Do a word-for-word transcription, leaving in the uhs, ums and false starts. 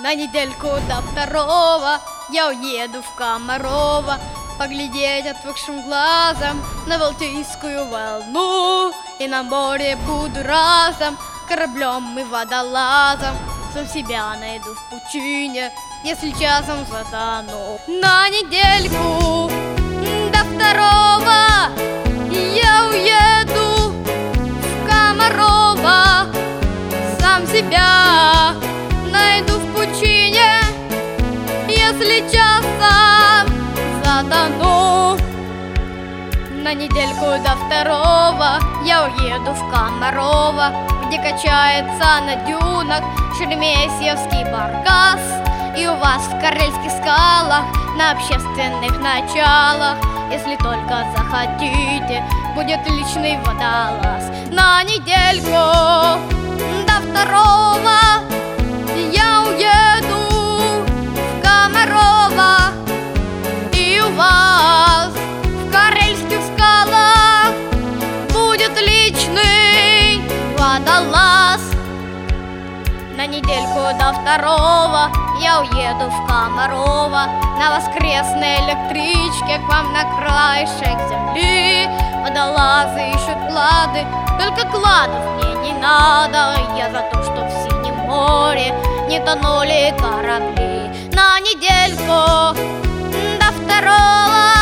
На недельку до второго я уеду в Комарово, поглядеть отвыкшим глазом на Балтийскую волну. И на море буду разом кораблем и водолазом, сам себя найду в пучине, если часом затону. На недельку до второго я уеду в Комарово, сам себя найду в пучине, если часом затону. На недельку до второго я уеду в Комарово, где качается на дюнах шереметьевский баркас. И у вас в карельских скалах на общественных началах, если только захотите, будет личный водолаз. На недельку до второго я уеду в Комарово, и у вас в карельских скалах будет личный водолаз. На недельку до второго я уеду в Комарово на воскресной электричке к вам на краешек земли. Водолазы ищут клады, только кладов мне не надо. Я за то, что в синем море не тонули корабли. На недельку до второго